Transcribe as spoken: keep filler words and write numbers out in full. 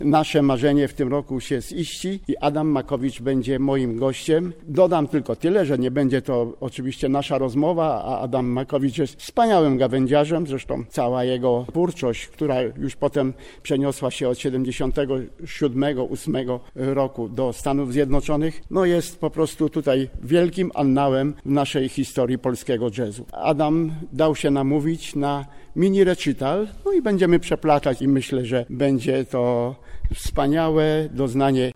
nasze marzenie w tym roku się ziści i Adam Makowicz będzie moim gościem. Dodam tylko tyle, że nie będzie to oczywiście nasza rozmowa, a Adam Makowicz jest wspaniałym gawędziarzem, zresztą cała jego twórczość, która już potem przeniosła się od siedemdziesiątego siódmego ósmego roku do Stanów Zjednoczonych, no jest po prostu tutaj wielkim annałem w naszej historii polskiego jazzu. Adam dał się namówić na mini recital, no i będziemy przeplatać i myślę, że będzie to wspaniałe doznanie